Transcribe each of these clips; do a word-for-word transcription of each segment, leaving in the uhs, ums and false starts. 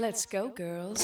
Let's go, girls.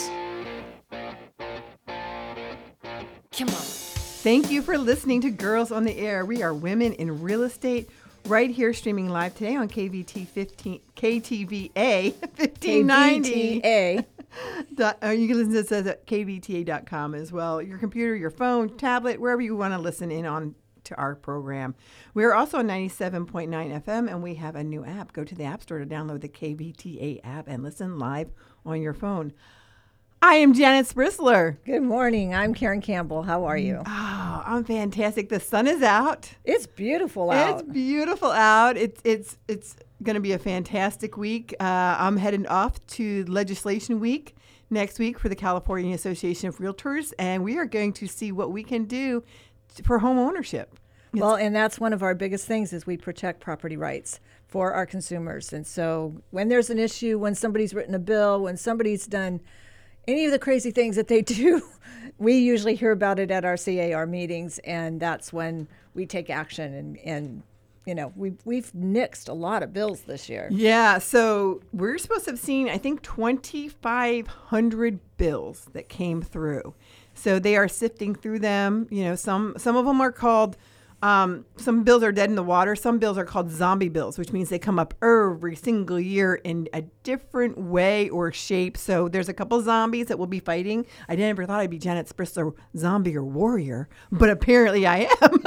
Come on. Thank you for listening to Girls on the Air. We are women in real estate right here streaming live today on K V T fifteen, K T V A fifteen ninety. K V T A. Dot, uh, you can listen to this at K V T A dot com as well. Your computer, your phone, tablet, wherever you want to listen in on to our program. We are also on ninety-seven point nine F M, and we have a new app. Go to the App Store to download the K V T A app and listen live on your phone. I am Janet Sprisler. Good morning. I'm Karen Campbell. How are you? Oh, I'm fantastic. The sun is out. It's beautiful out. It's beautiful out. It's it's it's going to be a fantastic week. Uh, I'm heading off to Legislation Week next week for the California Association of Realtors, and we are going to see what we can do t- for home ownership. Well, and that's one of our biggest things is we protect property rights for our consumers. And so when there's an issue, when somebody's written a bill, when somebody's done any of the crazy things that they do, we usually hear about it at our C A R meetings, and that's when we take action. And, and you know, we've, we've nixed a lot of bills this year. Yeah, so we're supposed to have seen, I think, twenty-five hundred bills that came through. So they are sifting through them. You know, some some of them are called, um, some bills are dead in the water. Some bills are called zombie bills, which means they come up every single year in a different way or shape. So there's a couple zombies that we'll be fighting. I never thought I'd be Janet Sprisler, zombie or warrior, but apparently I am.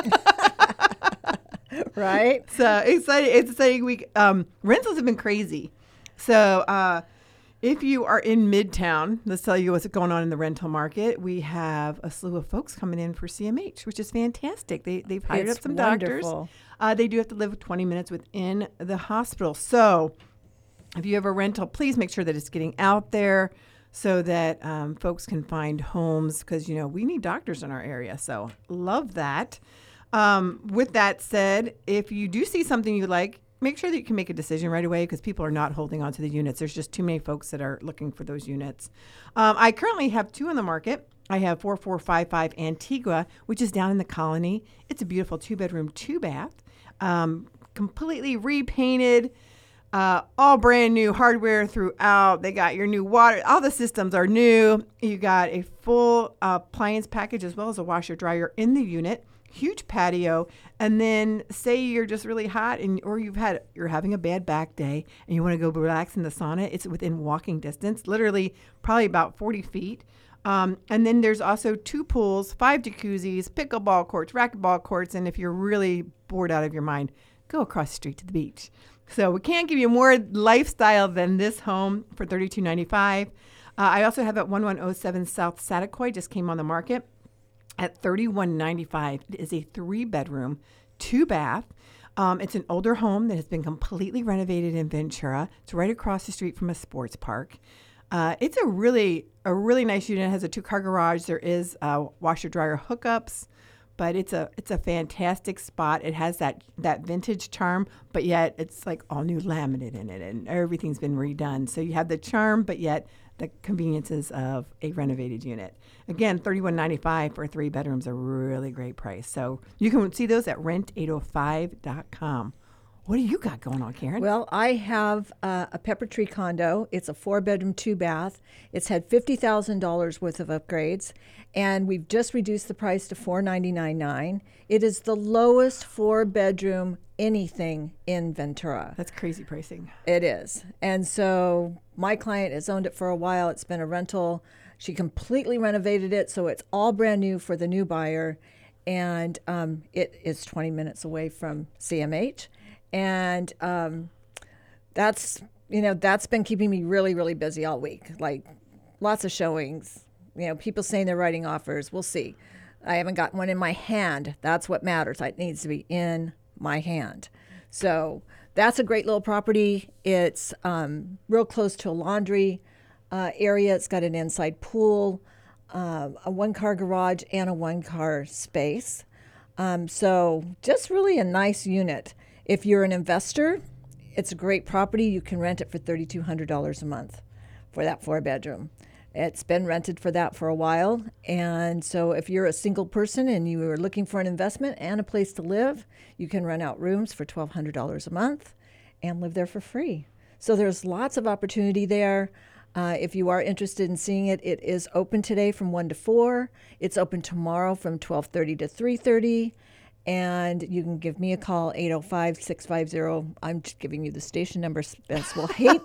Right? So exciting! It's exciting week. Um, rentals have been crazy. So uh, if you are in Midtown, let's tell you what's going on in the rental market. We have a slew of folks coming in for C M H, which is fantastic. They they've hired It's up some wonderful. doctors. Uh, they do have to live twenty minutes within the hospital. So if you have a rental, please make sure that it's getting out there so that um, folks can find homes, because you know we need doctors in our area. So love that. Um, with that said, if you do see something you like, make sure that you can make a decision right away, because people are not holding on to the units. There's just too many folks that are looking for those units. Um, I currently have two on the market. I have four four five five Antigua, which is down in the Colony. It's a beautiful two-bedroom, two-bath, um, completely repainted, uh, all brand new hardware throughout. They got your new water. All the systems are new. You got a full uh, appliance package as well as a washer dryer in the unit. Huge patio. And then say you're just really hot and or you've had you're having a bad back day and you want to go relax in the sauna. It's within walking distance, literally probably about forty feet. Um, and then there's also two pools, five jacuzzis, pickleball courts, racquetball courts, and if you're really bored out of your mind, go across the street to the beach. So we can't give you more lifestyle than this home for thirty-two ninety-five. Uh, I also have at eleven oh seven South Satakoy, just came on the market at thirty-one ninety-five. It is a three-bedroom, two-bath. Um, it's an older home that has been completely renovated in Ventura. It's right across the street from a sports park. Uh, it's a really a really nice unit. It has a two-car garage. There is uh, washer-dryer hookups, but it's a it's a fantastic spot. It has that that vintage charm, but yet it's like all new laminate in it, and everything's been redone. So you have the charm, but yet the conveniences of a renovated unit. Again, thirty-one ninety-five for three bedrooms, a really great price. So you can see those at rent eight oh five dot com. What do you got going on, Karen? Well, I have uh, a Pepper Tree condo. It's a four-bedroom, two-bath. It's had fifty thousand dollars worth of upgrades, and we've just reduced the price to four ninety-nine nine. It is the lowest four-bedroom anything in Ventura. That's crazy pricing. It is. And so my client has owned it for a while. It's been a rental. She completely renovated it, so it's all brand new for the new buyer, and um, it is twenty minutes away from C M H. And um, that's, you know, that's been keeping me really, really busy all week. Like lots of showings, you know, people saying they're writing offers. We'll see. I haven't got one in my hand. That's what matters. It needs to be in my hand. So that's a great little property. It's um, real close to a laundry uh, area. It's got an inside pool, uh, a one-car garage, and a one-car space. Um, so just really a nice unit. If you're an investor, it's a great property. You can rent it for thirty-two hundred dollars a month for that four bedroom. It's been rented for that for a while. And so if you're a single person and you are looking for an investment and a place to live, you can rent out rooms for twelve hundred dollars a month and live there for free. So there's lots of opportunity there. Uh, if you are interested in seeing it, it is open today from one to four. It's open tomorrow from twelve thirty to three thirty. And you can give me a call, eight oh five, six five zero. I'm just giving you the station number. Spence will hate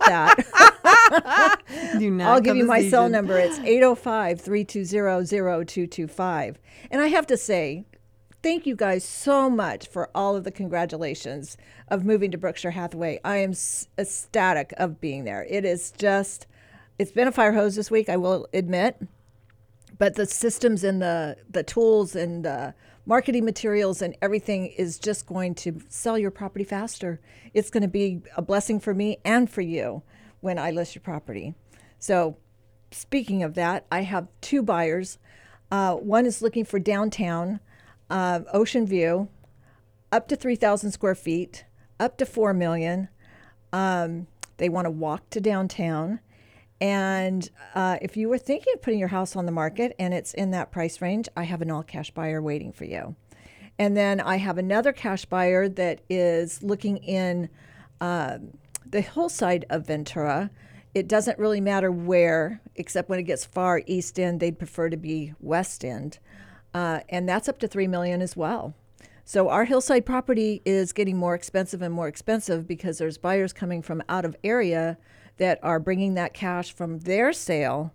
that. Do not I'll give come you to my cell station. number. It's eight oh five, three two zero, zero two two five. And I have to say, thank you guys so much for all of the congratulations of moving to Berkshire Hathaway. I am s- ecstatic of being there. It is just, it's been a fire hose this week, I will admit. But the systems and the, the tools and the marketing materials and everything is just going to sell your property faster. It's going to be a blessing for me and for you when I list your property. So speaking of that, I have two buyers. Uh, one is looking for downtown, uh, Ocean View, up to three thousand square feet, up to four million. Um, they want to walk to downtown. And uh, if you were thinking of putting your house on the market and it's in that price range, I have an all cash buyer waiting for you. And then I have another cash buyer that is looking in uh, the hillside of Ventura. It doesn't really matter where, except when it gets far east end, they'd prefer to be west end. Uh, and that's up to three million dollars as well. So our hillside property is getting more expensive and more expensive because there's buyers coming from out of area that are bringing that cash from their sale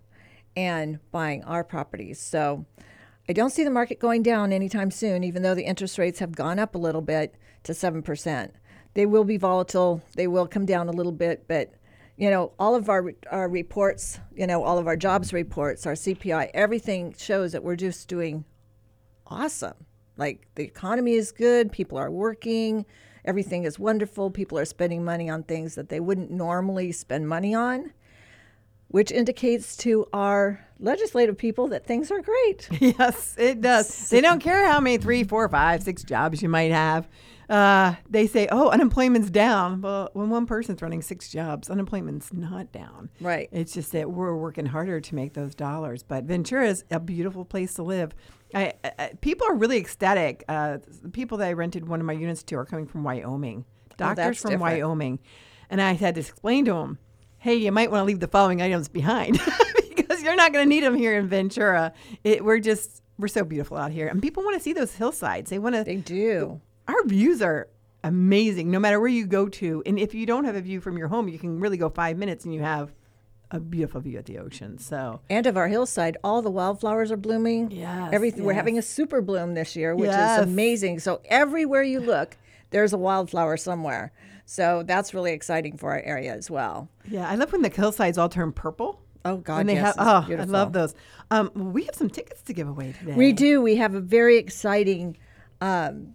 and buying our properties. So I don't see the market going down anytime soon, even though the interest rates have gone up a little bit to seven percent. They will be volatile. They will come down a little bit, but you know, all of our our reports, you know, all of our jobs reports, our C P I, everything shows that we're just doing awesome. Like the economy is good, people are working, everything is wonderful. People are spending money on things that they wouldn't normally spend money on, which indicates to our legislative people that things are great. Yes, it does. They don't care how many three, four, five, six jobs you might have. Uh, they say, oh, unemployment's down. Well, when one person's running six jobs, unemployment's not down. Right. It's just that we're working harder to make those dollars. But Ventura is a beautiful place to live. I, I, people are really ecstatic. Uh, the people that I rented one of my units to are coming from Wyoming. Doctors that's from different. Wyoming. And I had to explain to them, hey, you might want to leave the following items behind because you're not going to need them here in Ventura. It, we're just, we're so beautiful out here. And people want to see those hillsides. They want to. They do. Our views are amazing no matter where you go to. And if you don't have a view from your home, you can really go five minutes and you have a beautiful view at the ocean. So, And of our hillside, all the wildflowers are blooming. Yes, Everything. We're yes. having a super bloom this year, which Yes. is amazing. So everywhere you look, there's a wildflower somewhere. So that's really exciting for our area as well. yeah, I love when the hillsides all turn purple. Oh, God, When they yes. have, it's oh, beautiful. I love those. Um, we have some tickets to give away today. We do. We have a very exciting um,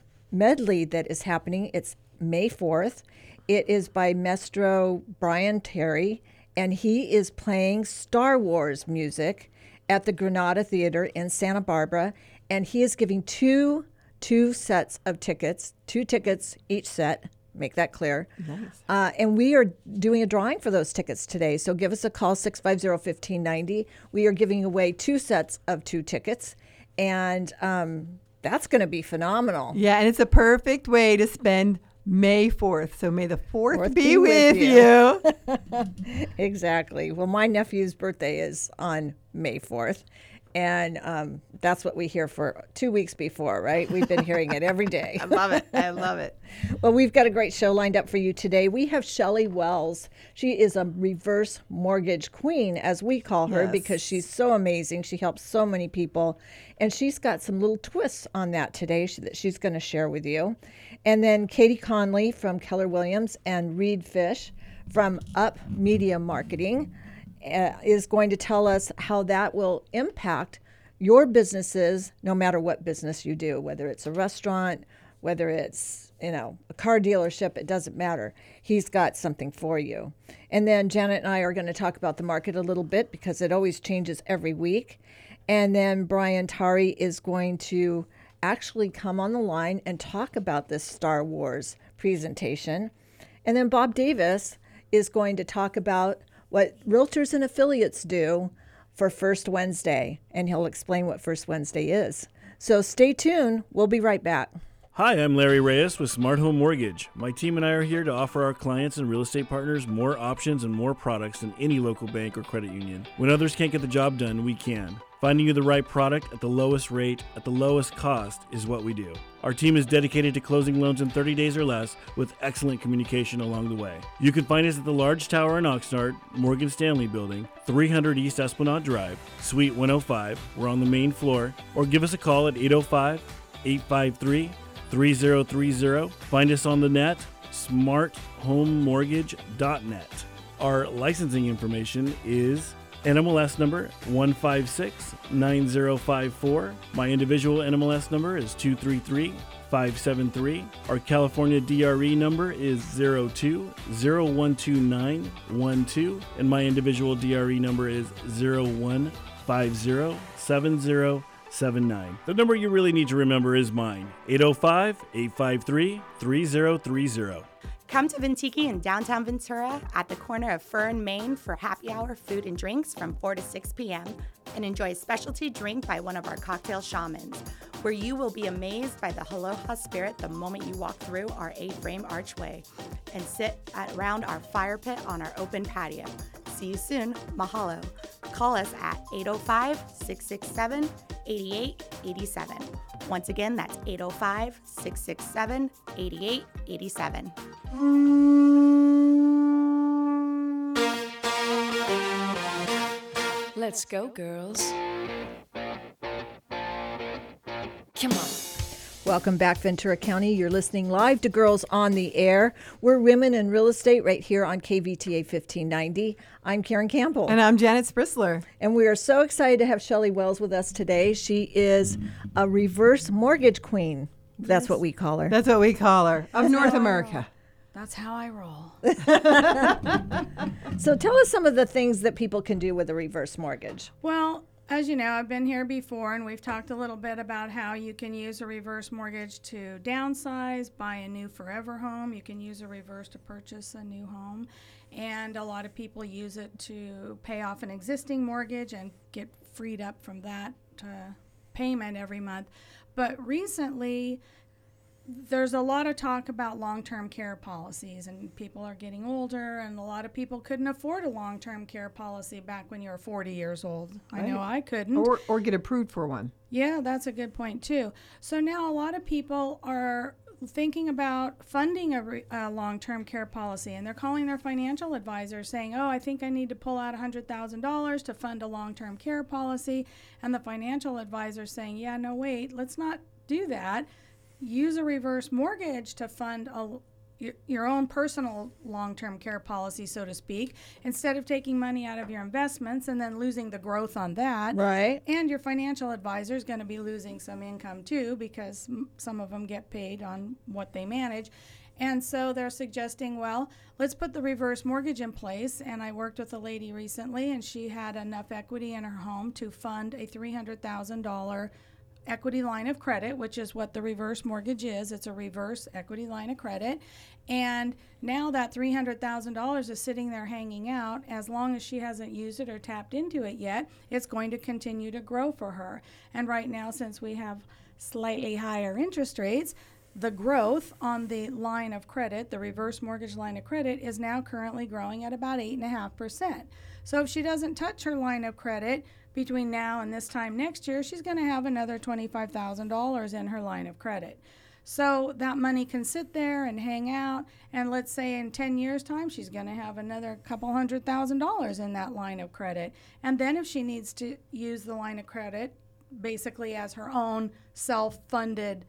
medley that is happening. It's May fourth. It is by Maestro Brian Terry, and he is playing Star Wars music at the Granada Theater in Santa Barbara, and he is giving two two sets of tickets, two tickets each set. Make that clear. Nice. Uh, and we are doing a drawing for those tickets today. So give us a call, six five zero, one five nine zero. We are giving away two sets of two tickets. And um, that's going to be phenomenal. Yeah, and it's a perfect way to spend May fourth. So may the fourth, Fourth be, be with, with you. Exactly. Well, my nephew's birthday is on May fourth. And um, that's what we hear for two weeks before, right? We've been hearing it every day. I love it. I love it. Well, we've got a great show lined up for you today. We have Shelley Wells. She is a reverse mortgage queen, as we call her, Yes. because she's so amazing. She helps so many people. And she's got some little twists on that today she, that she's going to share with you. And then Katie Conley from Keller Williams and Reed Fish from Up Media Marketing uh, is going to tell us how that will impact your businesses, no matter what business you do, whether it's a restaurant, whether it's, you know, a car dealership, it doesn't matter. He's got something for you. And then Janet and I are going to talk about the market a little bit because it always changes every week. And then Brian Tari is going to actually come on the line and talk about this Star Wars presentation. And then Bob Davis is going to talk about what realtors and affiliates do for First Wednesday, and he'll explain what First Wednesday is. So stay tuned. We'll be right back. Hi, I'm Larry Reyes with Smart Home Mortgage. My team and I are here to offer our clients and real estate partners more options and more products than any local bank or credit union. When others can't get the job done, we can. Finding you the right product at the lowest rate, at the lowest cost, is what we do. Our team is dedicated to closing loans in thirty days or less with excellent communication along the way. You can find us at the Large Tower in Oxnard, Morgan Stanley Building, three hundred East Esplanade Drive, Suite one oh five. We're on the main floor. Or give us a call at eight oh five, eight five three, three oh three oh. Find us on the net, smart home mortgage dot net. Our licensing information is N M L S number one five six nine zero five four. My individual N M L S number is two three three five seven three. Our California D R E number is zero two zero one two nine one two. And my individual D R E number is zero one five zero seven zero seven nine. The number you really need to remember is mine, eight oh five, eight five three, three oh three oh. Come to Ventiki in downtown Ventura at the corner of Fern, Maine for happy hour food and drinks from four to six p.m. and enjoy a specialty drink by one of our cocktail shamans, where you will be amazed by the aloha spirit the moment you walk through our A-frame archway and sit at, around our fire pit on our open patio. See you soon. Mahalo. Call us at eight oh five, six six seven, eight eight eight seven. Once again, that's eight oh five, six six seven, eight eight eight seven. Let's go, girls. Come on. Welcome back, Ventura County. You're listening live to Girls on the Air. We're women in real estate right here on K V T A fifteen ninety. I'm Karen Campbell. And I'm Janet Sprisler. And we are so excited to have Shelley Wells with us today. She is a reverse mortgage queen. That's Yes. what we call her. That's what we call her, of North America. That's how I roll. So tell us some of the things that people can do with a reverse mortgage. Well, as you know, I've been here before, and we've talked a little bit about how you can use a reverse mortgage to downsize, buy a new forever home. You can use a reverse to purchase a new home. And a lot of people use it to pay off an existing mortgage and get freed up from that uh, payment every month. But recently, there's a lot of talk about long-term care policies, and people are getting older, and a lot of people couldn't afford a long-term care policy back when you were forty years old. I know I couldn't. Or, or get approved for one. Yeah, that's a good point too. So now a lot of people are thinking about funding a, re- a long-term care policy, and they're calling their financial advisor saying, oh, I think I need to pull out one hundred thousand dollars to fund a long-term care policy. And the financial advisor saying, yeah, no, wait, let's not do that. Use a reverse mortgage to fund a, your, your own personal long-term care policy, so to speak, instead of taking money out of your investments and then losing the growth on that. Right. And your financial advisor is going to be losing some income too, because m- some of them get paid on what they manage. And so they're suggesting, well, let's put the reverse mortgage in place. And I worked with a lady recently, and she had enough equity in her home to fund a three hundred thousand dollars equity line of credit, which is what the reverse mortgage is. It's a reverse equity line of credit. And now that three hundred thousand dollars is sitting there hanging out. As long as she hasn't used it or tapped into it yet, it's going to continue to grow for her. And right now, since we have slightly higher interest rates, the growth on the line of credit, the reverse mortgage line of credit, is now currently growing at about eight point five percent. So if she doesn't touch her line of credit between now and this time next year, she's going to have another twenty-five thousand dollars in her line of credit. So that money can sit there and hang out, and let's say in ten years' time, she's going to have another couple hundred thousand dollars in that line of credit. And then if she needs to use the line of credit basically as her own self-funded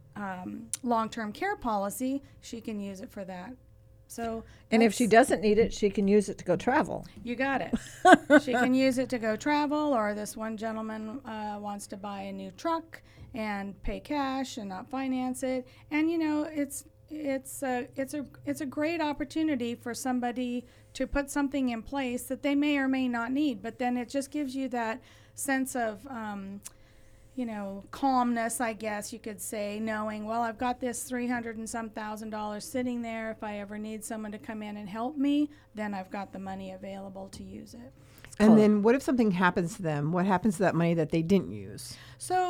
um, long-term care policy, she can use it for that. So, And if she that's- doesn't need it, she can use it to go travel. you got it. She can use it to go travel, or this one gentleman uh, wants to buy a new truck and pay cash and not finance it. And you know, it's it's a it's a it's a great opportunity for somebody to put something in place that they may or may not need. But then it just gives you that sense of um, you know, calmness, I guess you could say, knowing, well, I've got this three hundred and some thousand dollars sitting there. If I ever need someone to come in and help me, then I've got the money available to use it. And then what if something happens to them? What happens to that money that they didn't use? So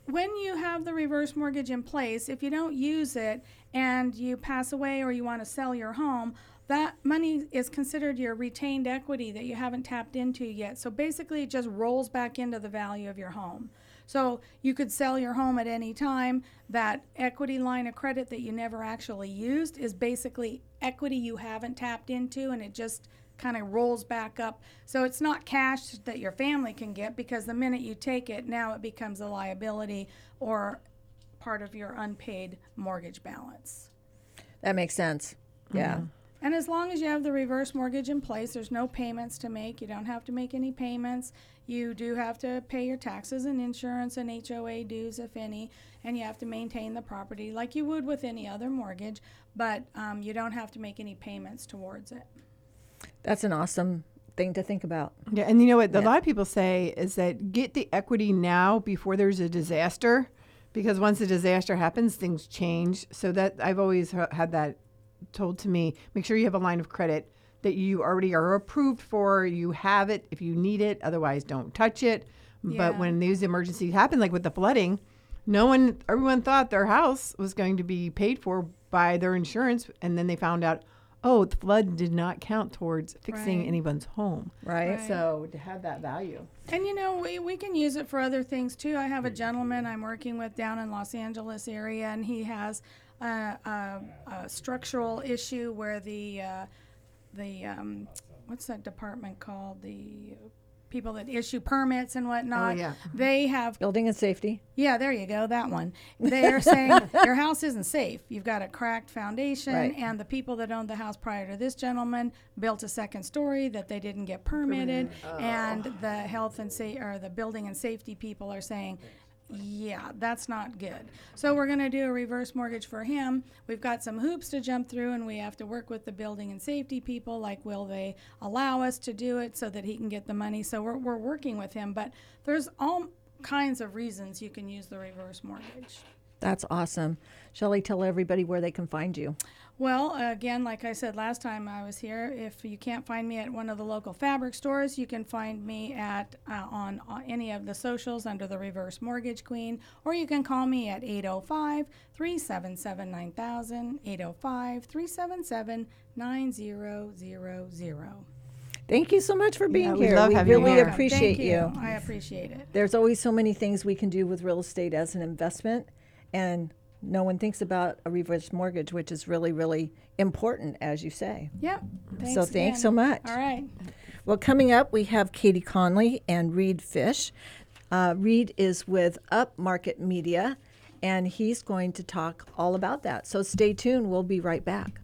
when you have the reverse mortgage in place, if you don't use it and you pass away or you want to sell your home, that money is considered your retained equity that you haven't tapped into yet. So basically it just rolls back into the value of your home. So you could sell your home at any time. That equity line of credit that you never actually used is basically equity you haven't tapped into, and it just kind of rolls back up. So it's not cash that your family can get, because the minute you take it, now it becomes a liability or part of your unpaid mortgage balance. That makes sense. Yeah. Mm-hmm. And as long as you have the reverse mortgage in place, there's no payments to make. You don't have to make any payments. You do have to pay your taxes and insurance and H O A dues, if any, and you have to maintain the property like you would with any other mortgage, but um, you don't have to make any payments towards it. That's an awesome thing to think about. Yeah, and you know what a Yeah. lot of people say is that get the equity now before there's a disaster, because once a disaster happens, things change. So that I've always h- had that told to me. Make sure you have a line of credit that you already are approved for. You have it if you need it. Otherwise, don't touch it. Yeah. But when these emergencies happen, like with the flooding, no one, everyone thought their house was going to be paid for by their insurance, and then they found out, oh, the flood did not count towards fixing Right. anyone's home. Right. Right. So to have that value. And you know, we, we can use it for other things too. I have a gentleman I'm working with down in Los Angeles area, and he has a, a, a structural issue where the uh, the um, what's that department called? The people that issue permits and whatnot. Oh, yeah. They have Building and safety. yeah, there you go, that one. They are saying your house isn't safe. You've got a cracked foundation, Right. and the people that owned the house prior to this gentleman built a second story that they didn't get permitted, and the health and sa- or the building and safety people are saying, yeah, that's not good. So we're going to do a reverse mortgage for him. We've got some hoops to jump through, and we have to work with the building and safety people, like will they allow us to do it so that he can get the money. So we're, we're working with him, but there's all kinds of reasons you can use the reverse mortgage. That's awesome. Shelley, tell everybody where they can find you. Well, again, like I said last time I was here, if you can't find me at one of the local fabric stores, you can find me at uh, on, on any of the socials under the Reverse Mortgage Queen, or you can call me at eight oh five, three seven seven, nine thousand, eight oh five, three seven seven, nine zero zero zero. Thank you so much for being Yeah, we here. love we having you really here. appreciate Thank you. I appreciate it. There's always so many things we can do with real estate as an investment, and no one thinks about a reverse mortgage, which is really, really important, as you say. Yep. Thanks So thanks again. so much. All right. Well, coming up, we have Katie Conley and Reed Fish. Uh, Reed is with Upmarket Media, and he's going to talk all about that. So stay tuned. We'll be right back.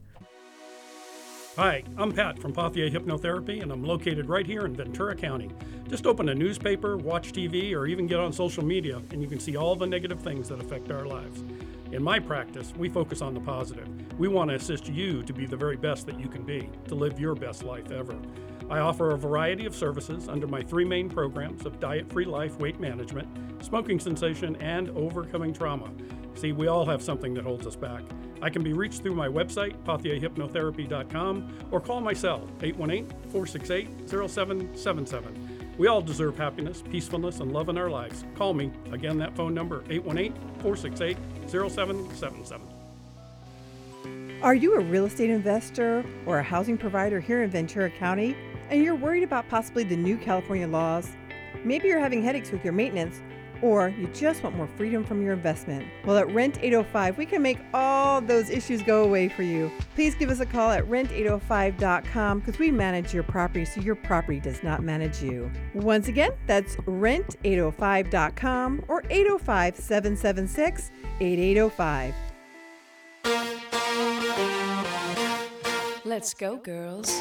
Hi, I'm Pat from Pothier Hypnotherapy, and I'm located right here in Ventura County. Just open a newspaper, watch T V, or even get on social media, and you can see all the negative things that affect our lives. In my practice, we focus on the positive. We want to assist you to be the very best that you can be, to live your best life ever. I offer a variety of services under my three main programs of diet-free life, weight management, smoking cessation, and overcoming trauma. See, we all have something that holds us back. I can be reached through my website, pothier hypnotherapy dot com, or call my cell, eight one eight, four six eight, zero seven seven seven. We all deserve happiness, peacefulness, and love in our lives. Call me. Again, that phone number, eight one eight, four six eight, zero seven seven seven. Are you a real estate investor or a housing provider here in Ventura County, and you're worried about possibly the new California laws? Maybe you're having headaches with your maintenance, or you just want more freedom from your investment. Well, at Rent eight oh five, we can make all those issues go away for you. Please give us a call at rent eight oh five dot com, because we manage your property so your property does not manage you. Once again, that's rent eight oh five dot com or eight oh five, seven seven six, eight eight oh five. Let's go, girls.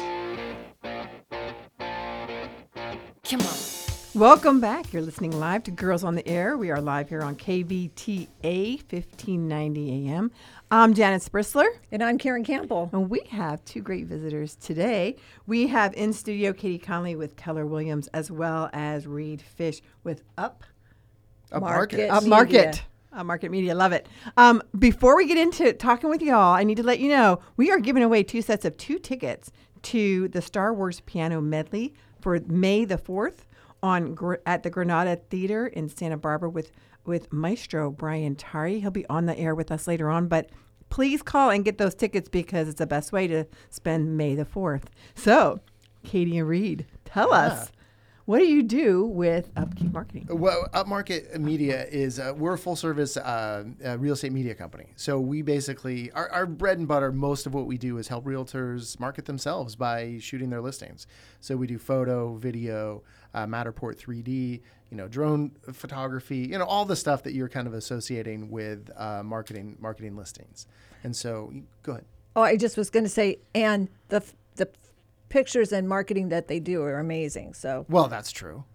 Come on. Welcome back. You're listening live to Girls on the Air. We are live here on K V T A fifteen ninety A M. I'm Janet Sprisler, And I'm Karen Campbell. and we have two great visitors today. We have in studio Katie Conley with Keller Williams, as well as Reed Fish with Up Market Up Media. Market. Up Market Media, love it. Um, before we get into talking with y'all, I need to let you know we are giving away two sets of two tickets to the Star Wars Piano Medley for May the fourth. On Gr- at the Granada Theater in Santa Barbara with with Maestro Brian Tari. He'll be on the air with us later on, but please call and get those tickets because it's the best way to spend May the fourth. So, Katie and Reed, tell Yeah. us, what do you do with Upkeep Marketing? Well, Upmarket Media is uh, we're a full service uh, uh, real estate media company. So we basically our, our bread and butter. Most of what we do is help realtors market themselves by shooting their listings. So we do photo, video, uh, Matterport three D, you know, drone photography, you know, all the stuff that you're kind of associating with uh, marketing marketing listings. And so, go ahead. Oh, I just was going to say, and the f- the f- pictures and marketing that they do are amazing. So Well, that's true.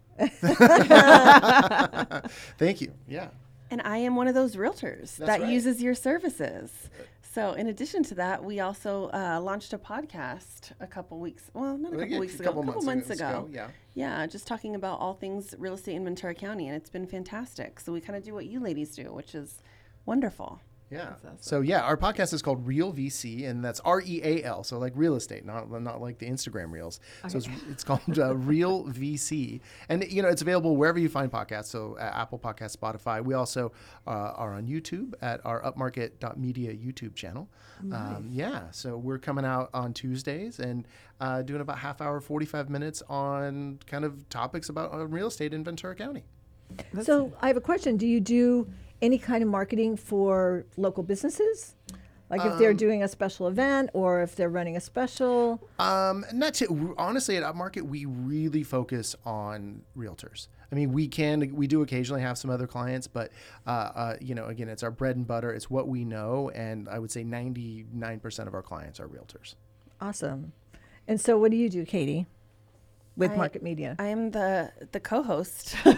Thank you. Yeah. And I am one of those realtors That's that right. uses your services. So in addition to that, we also uh, launched a podcast a couple weeks, well, not a I think couple a weeks ago, couple a couple months months ago, ago. yeah. Yeah, just talking about all things real estate in Ventura County, and it's been fantastic. So we kind of do what you ladies do, which is wonderful. Yeah. So yeah, our podcast is called Real V C, and that's R E A L, so like real estate, not not like the Instagram reels. So it's, it's called uh, Real V C, and you know it's available wherever you find podcasts. So uh, Apple Podcasts, Spotify. We also uh, are on YouTube at our upmarket dot media YouTube channel. Um, yeah. So we're coming out on Tuesdays and uh, doing about half hour, forty-five minutes on kind of topics about uh, real estate in Ventura County. So I have a question. Do you do any kind of marketing for local businesses? Like if they're doing a special event or if they're running a special? Um, not to, honestly, at Upmarket, we really focus on realtors. I mean, we can, we do occasionally have some other clients, but, uh, uh, you know, again, it's our bread and butter. It's what we know. And I would say ninety-nine percent of our clients are realtors. Awesome. And so what do you do, Katie, with I- Market Media? I am the the co-host, so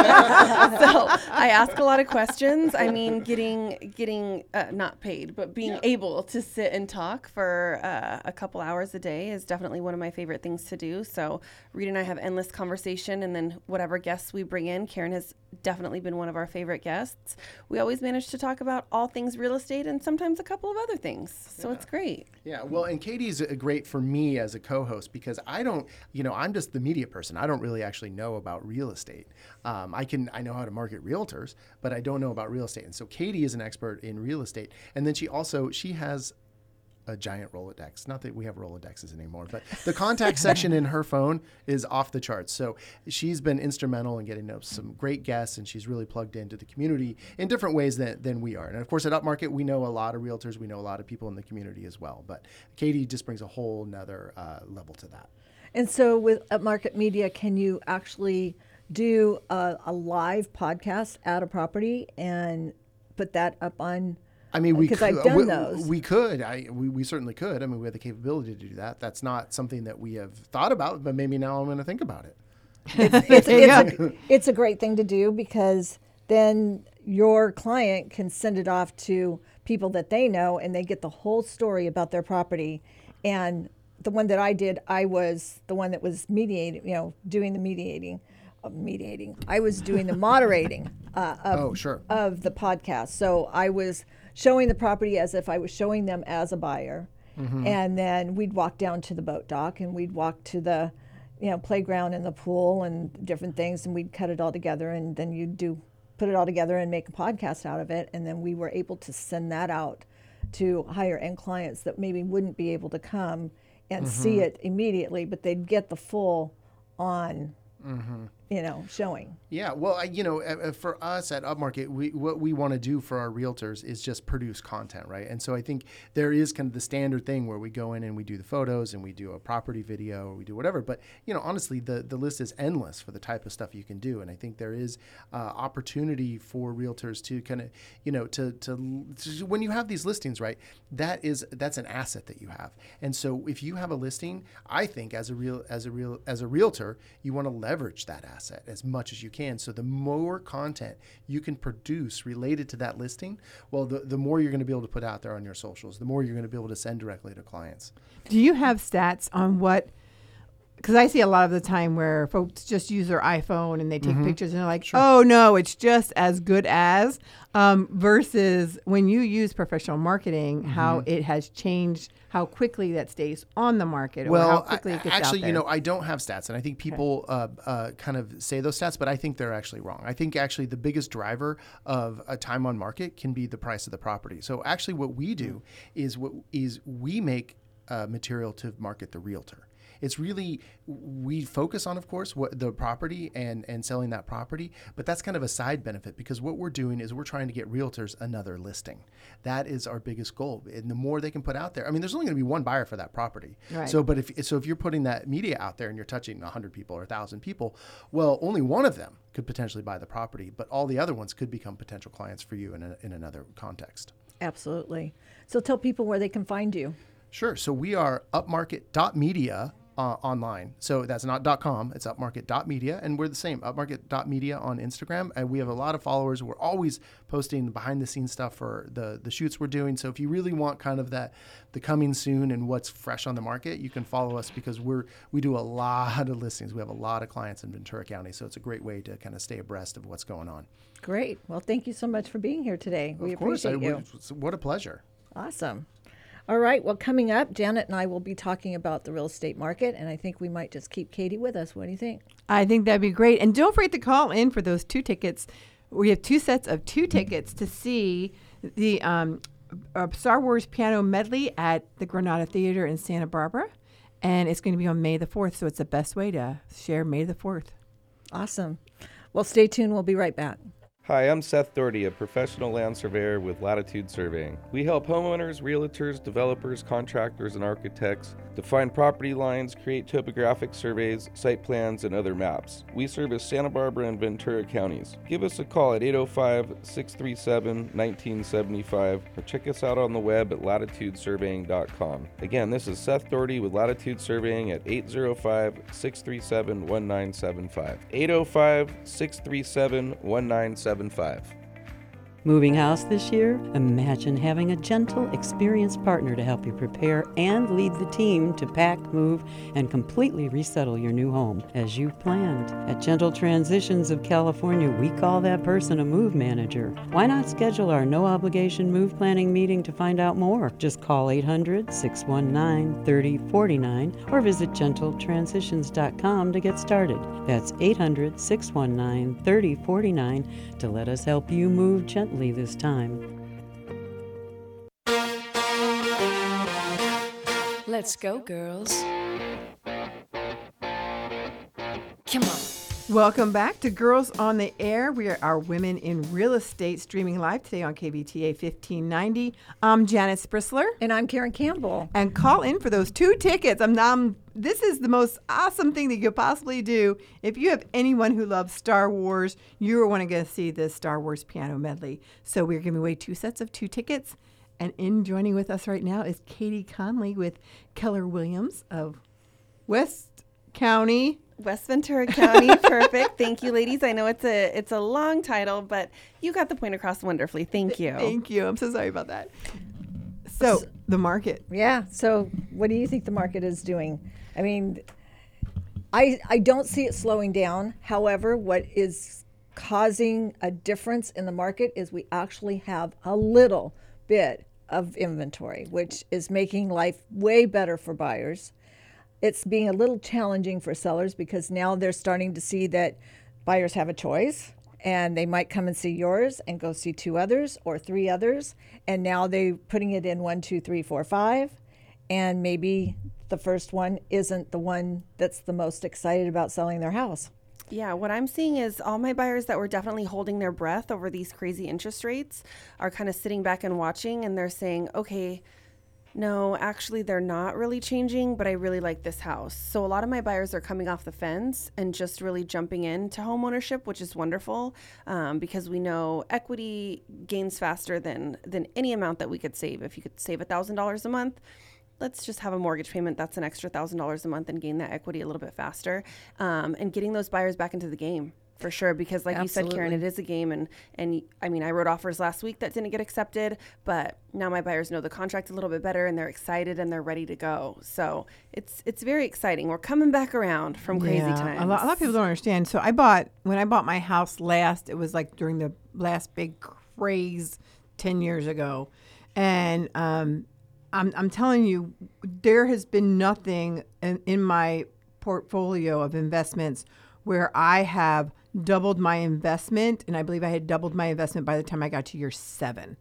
I ask a lot of questions. I mean, getting getting uh, not paid, but being able to sit and talk for uh, a couple hours a day is definitely one of my favorite things to do. So Reed and I have endless conversation, and then whatever guests we bring in, Karen has definitely been one of our favorite guests. We always manage to talk about all things real estate and sometimes a couple of other things. So it's great. Yeah, well, and Katie's uh, great for me as a co-host because I don't, you know, I'm just the media person. I don't really actually know about real estate. Um, I can, I know how to market realtors, but I don't know about real estate. And so Katie is an expert in real estate. And then she also, she has a giant Rolodex. Not that we have Rolodexes anymore, but the contact section in her phone is off the charts. So she's been instrumental in getting up some great guests, and she's really plugged into the community in different ways than, than we are. And of course, at Upmarket, we know a lot of realtors. We know a lot of people in the community as well. But Katie just brings a whole nother uh, level to that. And so with Upmarket Media, can you actually do a, a live podcast at a property and put that up on? I mean, we Because could, I've done we, those. we could. I we, we certainly could. I mean, we have the capability to do that. That's not something that we have thought about, but maybe now I'm going to think about it. It's, it's, a, it's a great thing to do because then your client can send it off to people that they know and they get the whole story about their property. And the one that I did, I was the one that was mediating, you know, doing the mediating. Uh, mediating. I was doing the moderating uh, of, Oh, sure. of the podcast. So I was showing the property as if I was showing them as a buyer. And then we'd walk down to the boat dock and we'd walk to the, you know, playground and the pool and different things, and we'd cut it all together, and then you'd do put it all together and make a podcast out of it. And then we were able to send that out to higher end clients that maybe wouldn't be able to come and see it immediately, but they'd get the full on you know, showing. Yeah, well, I, you know, uh, uh, for us at Upmarket, we, what we want to do for our realtors is just produce content, right? And so I think there is kind of the standard thing where we go in and we do the photos and we do a property video or we do whatever. But, you know, honestly, the, the list is endless for the type of stuff you can do. And I think there is uh, opportunity for realtors to kind of, you know, to, to, to, when you have these listings, right, that is, that's an asset that you have. And so if you have a listing, I think as a real, as a real, as a realtor, you want to leverage that asset as much as you can. So the more content you can produce related to that listing, well, the, the more you're going to be able to put out there on your socials, the more you're going to be able to send directly to clients. Do you have stats on what because I see a lot of the time where folks just use their iPhone and they take Mhm. pictures and they're like, oh, no, it's just as good as, um, versus when you use professional marketing, how Mhm. it has changed, how quickly that stays on the market, or how Well, quickly I- it gets actually, out there. you know, I don't have stats, and I think people uh, uh, kind of say those stats, but I think they're actually wrong. I think actually the biggest driver of a time on market can be the price of the property. So actually, what we do is what is we make uh, material to market the realtor. It's really, we focus on, of course, what the property and, and selling that property, but that's kind of a side benefit, because what we're doing is we're trying to get realtors another listing. That is our biggest goal. And the more they can put out there, I mean, there's only going to be one buyer for that property. Right. So, but if, so if you're putting that media out there and you're touching a hundred people or a thousand people, well, only one of them could potentially buy the property, but all the other ones could become potential clients for you in a, in another context. Absolutely. So tell people where they can find you. Sure. So we are upmarket dot media uh, online. So that's not .com, it's upmarket dot media, and we're the same, upmarket dot media on Instagram. And we have a lot of followers. We're always posting behind the scenes stuff for the the shoots we're doing. So if you really want kind of that, the coming soon and what's fresh on the market, you can follow us, because we're we do a lot of listings. We have a lot of clients in Ventura County, so it's a great way to kind of stay abreast of what's going on. Great. Well, thank you so much for being here today. We Of course, I, appreciate you. what a pleasure. Awesome. All right. Well, coming up, Janet and I will be talking about the real estate market, and I think we might just keep Katie with us. What do you think? I think that'd be great. And don't forget to call in for those two tickets. We have two sets of two tickets to see the um, uh, Star Wars piano medley at the Granada Theater in Santa Barbara. And it's going to be on May the fourth. So it's the best way to share May the fourth. Awesome. Well, stay tuned. We'll be right back. Hi, I'm Seth Doherty, a professional land surveyor with Latitude Surveying. We help homeowners, realtors, developers, contractors, and architects define property lines, create topographic surveys, site plans, and other maps. We service Santa Barbara and Ventura counties. Give us a call at eight oh five, six three seven, one nine seven five or check us out on the web at latitude surveying dot com. Again, this is Seth Doherty with Latitude Surveying at eight oh five, six three seven, one nine seven five. eight oh five, six three seven, one nine seven five. Moving house this year? Imagine having a gentle, experienced partner to help you prepare and lead the team to pack, move, and completely resettle your new home as you've planned. At Gentle Transitions of California, we call that person a move manager. Why not schedule our no-obligation move planning meeting to find out more? Just call eight hundred, six one nine, three oh four nine or visit gentle transitions dot com to get started. That's eight hundred, six one nine, three oh four nine to let us help you move gently this time. Let's go, girls. Come on. Welcome back to Girls on the Air. We are our Women in Real Estate, streaming live today on K B T A fifteen ninety. I'm Janet Sprisler. And I'm Karen Campbell. And call in for those two tickets. I'm, I'm This is the most awesome thing that you could possibly do. If you have anyone who loves Star Wars, you want to go see this Star Wars piano medley. So we're giving away two sets of two tickets. And in joining with us right now is Katie Conley with Keller Williams of West County. West Ventura County, perfect. Thank you, ladies. I know it's a it's a long title, but you got the point across wonderfully. Thank you. Thank you. I'm so sorry about that. So, so the market. Yeah. So what do you think the market is doing? I mean, I I don't see it slowing down. However, what is causing a difference in the market is we actually have a little bit of inventory, which is making life way better for buyers. It's being a little challenging for sellers because now they're starting to see that buyers have a choice and they might come and see yours and go see two others or three others. And now they're putting it in one, two, three, four, five. And maybe the first one isn't the one that's the most excited about selling their house. Yeah, what I'm seeing is all my buyers that were definitely holding their breath over these crazy interest rates are kind of sitting back and watching, and they're saying, okay, no, actually, they're not really changing, but I really like this house. So a lot of my buyers are coming off the fence and just really jumping into home ownership, which is wonderful um, because we know equity gains faster than than any amount that we could save. If you could save one thousand dollars a month, let's just have a mortgage payment that's an extra one thousand dollars a month and gain that equity a little bit faster um, and getting those buyers back into the game. For sure, because like you said, Karen, it Absolutely. is a game, and and I mean, I wrote offers last week that didn't get accepted, but now my buyers know the contract a little bit better, and they're excited and they're ready to go. So it's it's very exciting. We're coming back around from crazy Yeah, times. A lot, a lot of people don't understand. So I bought when I bought my house last. It was like during the last big craze ten years ago, and um, I'm I'm telling you, there has been nothing in, in my portfolio of investments where I have doubled my investment, and I believe I had doubled my investment by the time I got to year seven.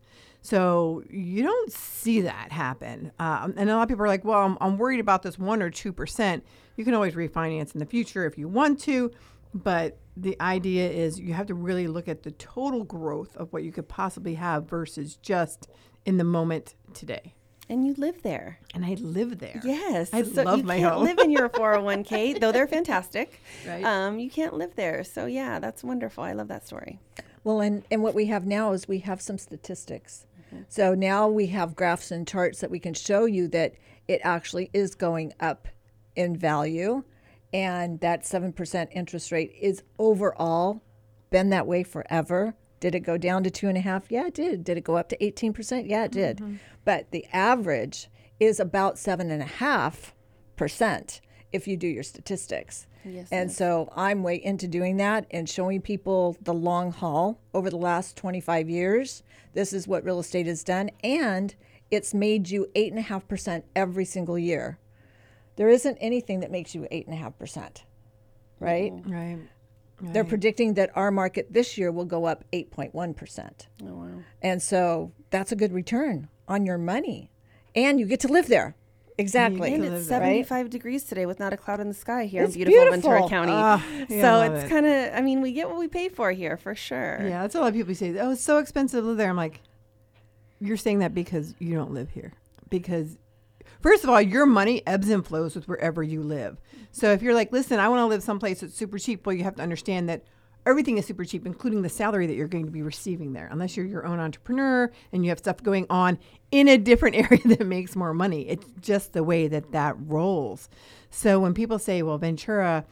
So you don't see that happen. Um, and a lot of people are like, well, I'm, I'm worried about this one or two percent. You can always refinance in the future if you want to. But the idea is you have to really look at the total growth of what you could possibly have versus just in the moment today. And you live there. And I live there. Yes. I so love you my can't home. live in your four oh one k, though they're fantastic. Right. Um, you can't live there. So yeah, that's wonderful. I love that story. Well, and, and what we have now is we have some statistics. So now we have graphs and charts that we can show you that it actually is going up in value, and that seven percent interest rate is overall been that way forever. Did it go down to two and a half? Yeah, it did. Did it go up to eighteen percent? Yeah, it did. Mm-hmm. But the average is about seven and a half percent if you do your statistics. Yes, and yes. so I'm way into doing that and showing people the long haul over the last twenty-five years. This is what real estate has done, and it's made you eight and a half percent every single year. There isn't anything that makes you eight and a half percent, right? Mm-hmm. Right. Right. They're predicting that our market this year will go up eight point one percent. Oh, wow. And so that's a good return on your money. And you get to live there. Exactly. And live it's there, right? seventy-five degrees today with not a cloud in the sky here It's in beautiful, beautiful. Ventura County. Ah, yeah, so I love it's it. kind of, I mean, we get what we pay for here for sure. Yeah, that's a lot of people say, oh, it's so expensive to live there. I'm like, you're saying that because you don't live here. Because, first of all, your money ebbs and flows with wherever you live. So if you're like, listen, I want to live someplace that's super cheap, well, you have to understand that everything is super cheap, including the salary that you're going to be receiving there, unless you're your own entrepreneur and you have stuff going on in a different area that makes more money. It's just the way that that rolls. So when people say, well, Ventura,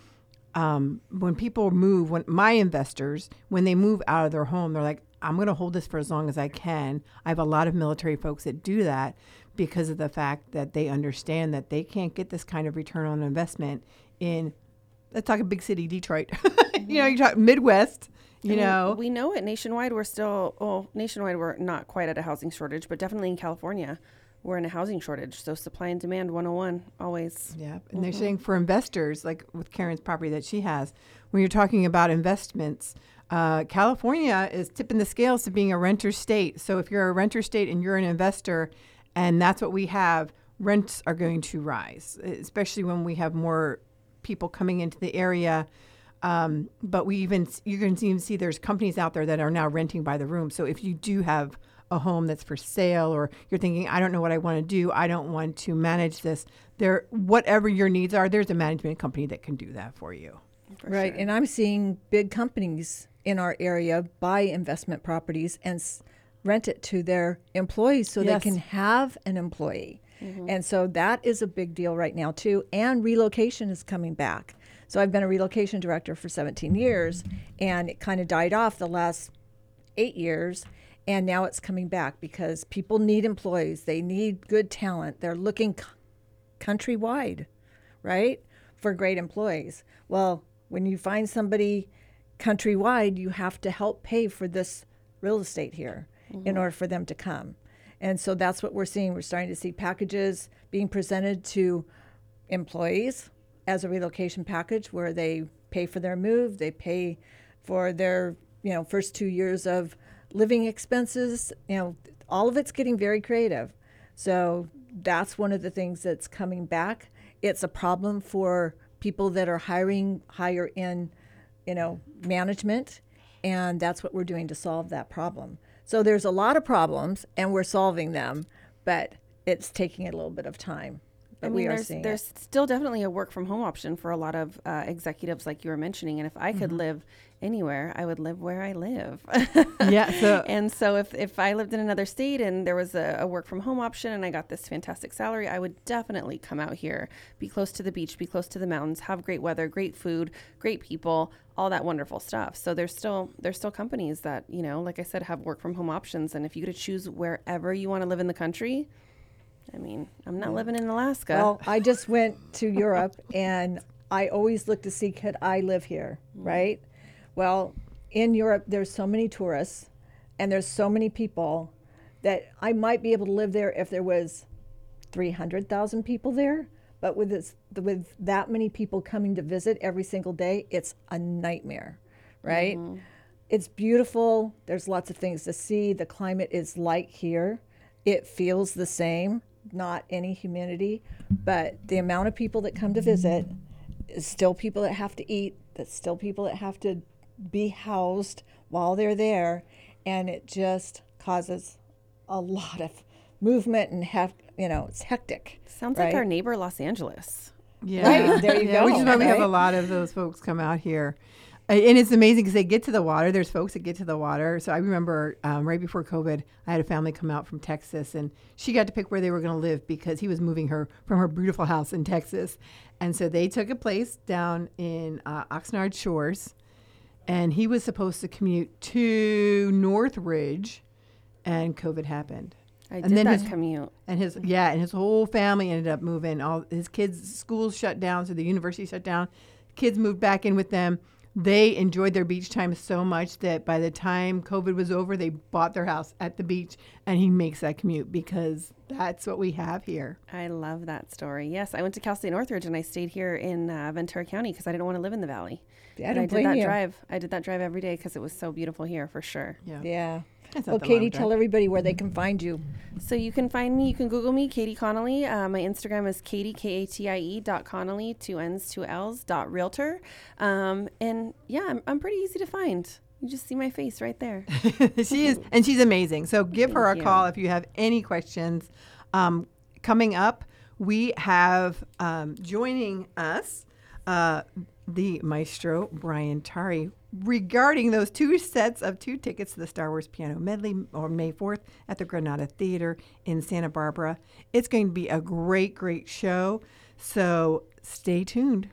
um, when people move, when my investors, when they move out of their home, they're like, I'm going to hold this for as long as I can. I have a lot of military folks that do that because of the fact that they understand that they can't get this kind of return on investment in, let's talk a big city, Detroit. Mm-hmm. You know, you talk Midwest, you I mean, know. we know it nationwide. We're still, oh, nationwide, we're not quite at a housing shortage, but definitely in California, we're in a housing shortage. So supply and demand one oh one, always. Yeah. And Mm-hmm. they're saying for investors, like with Karen's property that she has, when you're talking about investments, uh, California is tipping the scales to being a renter state. So if you're a renter state and you're an investor, and that's what we have, rents are going to rise, especially when we have more people coming into the area. Um, but we even, you can even see there's companies out there that are now renting by the room. So if you do have a home that's for sale, or you're thinking, I don't know what I want to do, I don't want to manage this, there, whatever your needs are, there's a management company that can do that for you. For Right. sure. And I'm seeing big companies in our area buy investment properties and s- rent it to their employees so Yes. they can have an employee. And so that is a big deal right now too. And relocation is coming back. So I've been a relocation director for seventeen years, and it kind of died off the last eight years. And now it's coming back because people need employees. They need good talent. They're looking c- countrywide, right, for great employees. Well, when you find somebody countrywide, you have to help pay for this real estate here in order for them to come. And so that's what we're seeing. We're starting to see packages being presented to employees as a relocation package where they pay for their move, they pay for their, you know, first two years of living expenses. You know, all of it's getting very creative. So that's one of the things that's coming back. It's a problem for people that are hiring higher in, you know, management, and that's what we're doing to solve that problem. So there's a lot of problems, and we're solving them, but it's taking a little bit of time. that I mean, we are there's, seeing. there's still definitely a work from home option for a lot of uh, executives, like you were mentioning. And if I could Mhm. live anywhere, I would live where I live. Yeah. So And so if, if I lived in another state and there was a, a work from home option and I got this fantastic salary, I would definitely come out here, be close to the beach, be close to the mountains, have great weather, great food, great people, all that wonderful stuff. So there's still there's still companies that, you know, like I said, have work from home options. And if you get to choose wherever you want to live in the country, I mean, I'm not Yeah. living in Alaska. Well, I just went to Europe, and I always look to see, could I live here, right? Well, in Europe, there's so many tourists, and there's so many people that I might be able to live there if there was three hundred thousand people there. But with this, with that many people coming to visit every single day, it's a nightmare, right? Mhm. It's beautiful. There's lots of things to see. The climate is like here. It feels the same, not any humidity, but the amount of people that come to visit is still people that have to eat. That's still people that have to be housed while they're there, and it just causes a lot of movement and hef- you know, it's hectic. Sounds right? like our neighbor Los Angeles. yeah, Right, there you yeah, go, which is why we have a right? lot of those folks come out here. Uh, And it's amazing because they get to the water. There's folks that get to the water. So I remember um, right before COVID, I had a family come out from Texas, and she got to pick where they were going to live because he was moving her from her beautiful house in Texas. And so they took a place down in uh, Oxnard Shores, and he was supposed to commute to Northridge, and COVID happened. I And did then that his- commute. And his yeah, and his whole family ended up moving. All his kids' schools shut down, so the university shut down. Kids moved back in with them. They enjoyed their beach time so much that by the time COVID was over, they bought their house at the beach, and he makes that commute because that's what we have here. I love that story. Yes, I went to Cal State Northridge and I stayed here in uh, Ventura County because I didn't want to live in the valley. Yeah, I And don't I did blame that you. drive. I did that drive every day because it was so beautiful here, for sure. Yeah. Yeah. That's Well, nothing wrong Katie, with that. tell everybody where they can find you. So you can find me. You can Google me, Katie Connolly. Uh, my Instagram is Katie K A T I E dot Connolly, two N's, two L's dot realtor. Um, and yeah, I'm, I'm pretty easy to find. You just see my face right there. She is, and she's amazing. So give her a Thank you. call if you have any questions. Um, coming up, we have um, joining us uh, the maestro Brian Tari regarding those two sets of two tickets to the Star Wars Piano Medley on May fourth at the Granada Theater in Santa Barbara. It's going to be a great, great show. So stay tuned.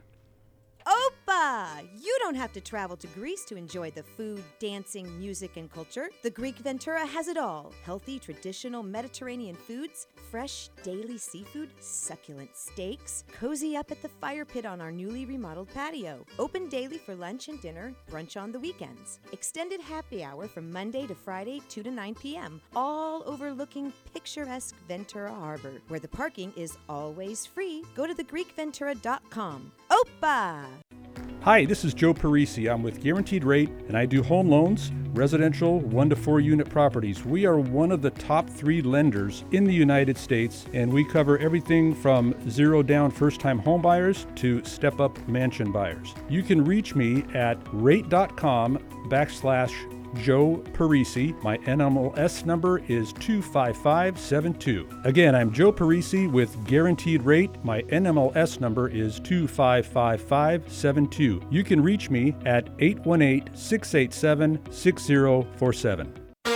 Opa! You don't have to travel to Greece to enjoy the food, dancing, music, and culture. The Greek Ventura has it all. Healthy, traditional Mediterranean foods, fresh, daily seafood, succulent steaks. Cozy up at the fire pit on our newly remodeled patio. Open daily for lunch and dinner, brunch on the weekends. Extended happy hour from Monday to Friday, two to nine p.m. All overlooking picturesque Ventura Harbor, where the parking is always free. Go to the greek ventura dot com. Opa! Hi, this is Joe Parisi. I'm with Guaranteed Rate, and I do home loans, residential, one to four unit properties. We are one of the top three lenders in the United States, and we cover everything from zero down first time home buyers to step up mansion buyers. You can reach me at rate.com backslash Joe Parisi. My N M L S number is two five five seven two. Again, I'm Joe Parisi with Guaranteed Rate. My N M L S number is two five five five seven two. You can reach me at eight one eight, six eight seven, six zero four seven.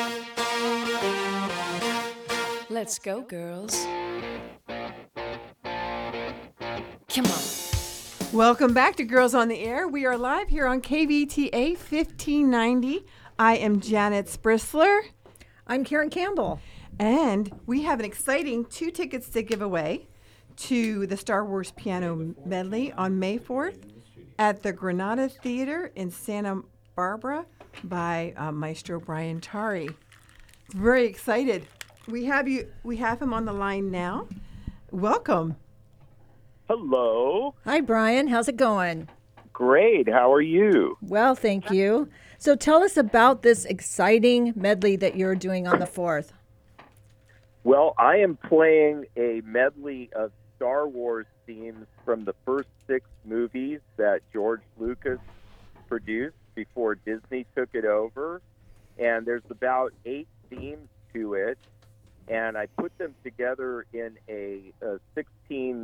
Let's go, girls. Come on. Welcome back to Girls on the Air. We are live here on K V T A fifteen ninety. I am Janet Sprisler. I'm Karen Campbell. And we have an exciting two tickets to give away to the Star Wars Piano Medley on May fourth at the Granada Theater in Santa Barbara by uh, Maestro Brian Tari. Very excited. We have you. We have him on the line now. Welcome. Hello. Hi, Brian. How's it going? Great. How are you? Well, thank you. So tell us about this exciting medley that you're doing on the fourth. Well, I am playing a medley of Star Wars themes from the first six movies that George Lucas produced before Disney took it over. And there's about eight themes to it. And I put them together in a, a sixteen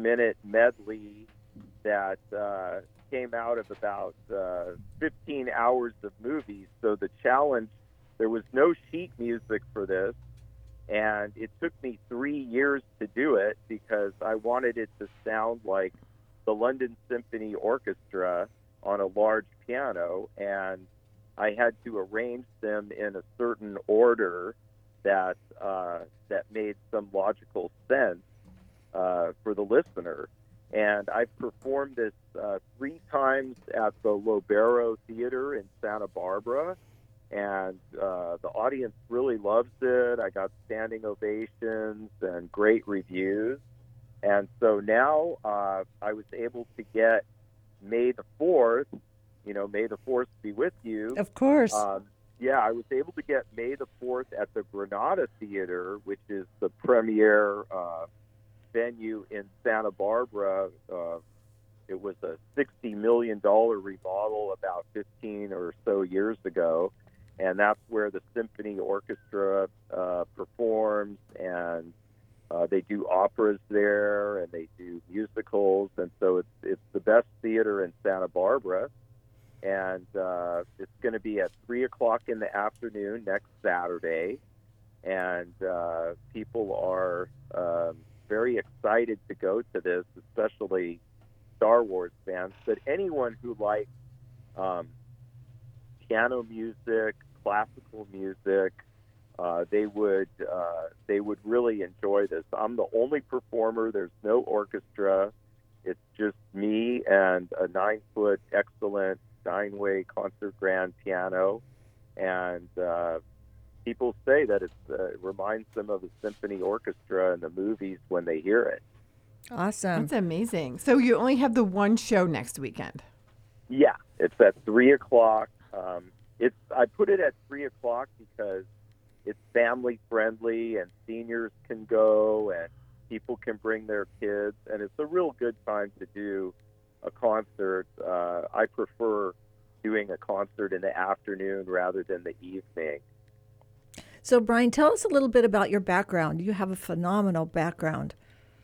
minute medley that uh, came out of about uh, fifteen hours of movies. So the challenge, there was no sheet music for this, and it took me three years to do it because I wanted it to sound like the London Symphony Orchestra on a large piano, and I had to arrange them in a certain order that uh, that made some logical sense uh, for the listener. And I've performed this uh, three times at the Lobero Theater in Santa Barbara, and uh, the audience really loves it. I got standing ovations and great reviews. And so now uh, I was able to get May the fourth, you know, May the fourth be with you. Of course. Um, yeah, I was able to get May the fourth at the Granada Theater, which is the premier uh, venue in Santa Barbara. Uh, it was a sixty million dollars remodel about fifteen or so years ago, and that's where the symphony orchestra uh, performs, and uh, they do operas there, and they do musicals, and so it's it's the best theater in Santa Barbara. And uh, it's going to be at three o'clock in the afternoon next Saturday, and uh, people are um, very excited to go to this, especially Star Wars fans. But anyone who likes um, piano music, classical music, uh, they would uh, they would really enjoy this. I'm the only performer. There's no orchestra. It's just me and a nine-foot excellent Steinway concert grand piano, and uh, people say that it's, uh, it reminds them of the symphony orchestra in the movies when they hear it. Awesome. That's amazing. So you only have the one show next weekend. Yeah, it's at three o'clock. Um, it's I put it at three o'clock because it's family friendly and seniors can go and people can bring their kids, and it's a real good time to do a concert. Uh, I prefer doing a concert in the afternoon rather than the evening. So, Brian, tell us a little bit about your background. You have a phenomenal background.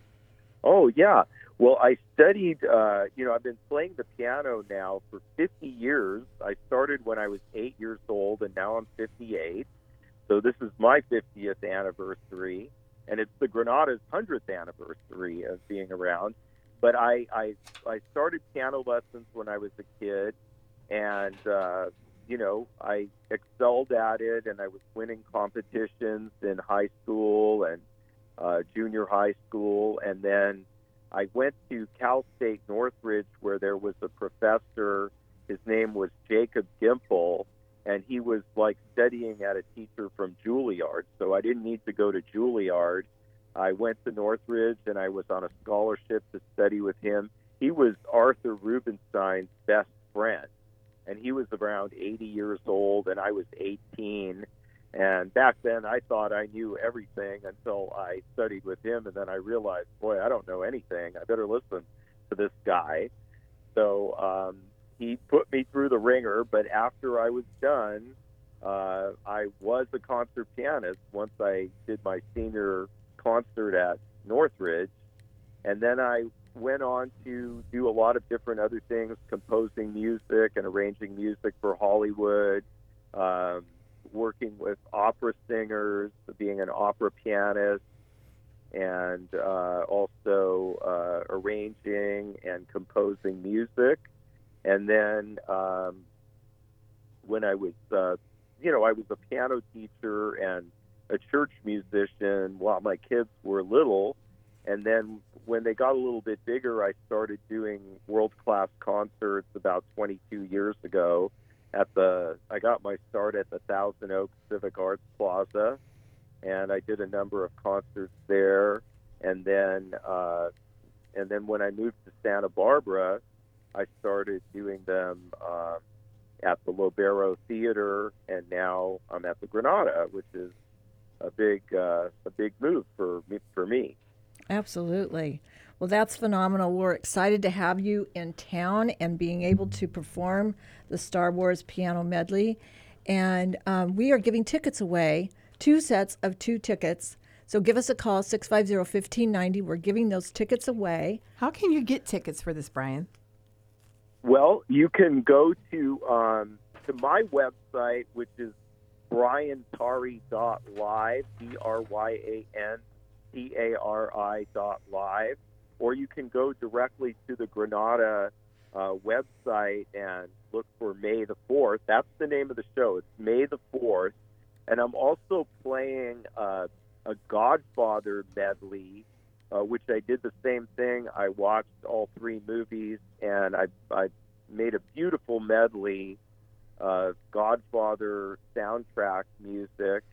Oh, yeah. Well, I studied, uh, you know, I've been playing the piano now for fifty years. I started when I was eight years old, and now I'm fifty-eight. So this is my fiftieth anniversary, and it's the Granada's hundredth anniversary of being around. But I, I, I started piano lessons when I was a kid, and, uh, you know, I excelled at it, and I was winning competitions in high school and uh, junior high school. And then I went to Cal State Northridge, where there was a professor. His name was Jacob Gimple, and he was like studying at a teacher from Juilliard. So I didn't need to go to Juilliard. I went to Northridge, and I was on a scholarship to study with him. He was Arthur Rubinstein's best friend, and he was around eighty years old, and I was eighteen. And back then, I thought I knew everything until I studied with him, and then I realized, boy, I don't know anything. I better listen to this guy. So um, he put me through the ringer, but after I was done, uh, I was a concert pianist once I did my senior concert at Northridge, and then I went on to do a lot of different other things, composing music and arranging music for Hollywood, um, working with opera singers, being an opera pianist, and uh, also uh, arranging and composing music. And then um, when I was, uh, you know, I was a piano teacher and a church musician while my kids were little, and then when they got a little bit bigger, I started doing world-class concerts about twenty-two years ago. At the, I got my start at the Thousand Oaks Civic Arts Plaza, and I did a number of concerts there. And then, uh, and then when I moved to Santa Barbara, I started doing them uh, at the Lobero Theater, and now I'm at the Granada, which is a big uh, a big move for me, for me. Absolutely. Well, that's phenomenal. We're excited to have you in town and being able to perform the Star Wars piano medley. And um, we are giving tickets away, two sets of two tickets. So give us a call, six five zero, one five nine zero. We're giving those tickets away. How can you get tickets for this, Brian? Well, you can go to um, to my website, which is brian tari dot live, B R Y A N T A R I dot live, or you can go directly to the Granada uh, website and look for May the fourth. That's the name of the show. It's May the fourth. And I'm also playing uh, a Godfather medley, uh, which I did the same thing. I watched all three movies, and I, I made a beautiful medley of Godfather soundtrack music.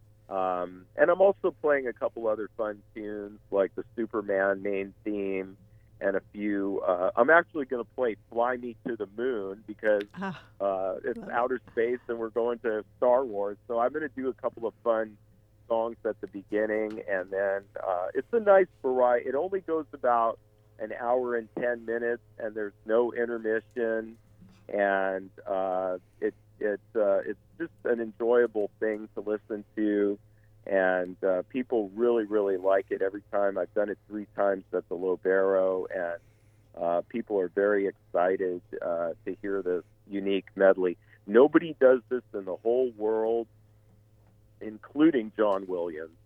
Um, and I'm also playing a couple other fun tunes, like the Superman main theme and a few. Uh, I'm actually going to play Fly Me to the Moon because Ah, uh, it's love it. outer space and we're going to Star Wars. So I'm going to do a couple of fun songs at the beginning, and then uh, it's a nice variety. It only goes about an hour and ten minutes, and there's no intermission, and uh, it, it, uh, it's just an enjoyable thing to listen to, and uh, people really, really like it every time. I've done it three times at the Lobero, and uh, people are very excited uh, to hear this unique medley. Nobody does this in the whole world, including John Williams.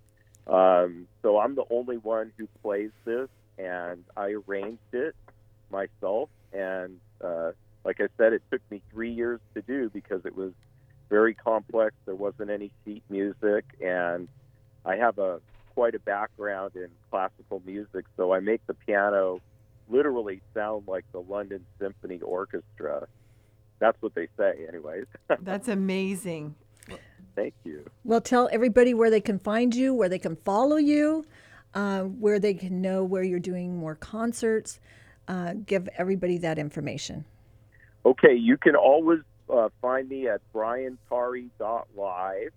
Um, so I'm the only one who plays this, and I arranged it myself. And uh, like I said, it took me three years to do because it was very complex. There wasn't any sheet music, and I have a quite a background in classical music, so I make the piano literally sound like the London Symphony Orchestra. That's what they say, anyways. That's amazing. Thank you. Well, tell everybody where they can find you, where they can follow you, uh, where they can know where you're doing more concerts. Uh, give everybody that information. Okay, you can always uh, find me at brian tari dot live,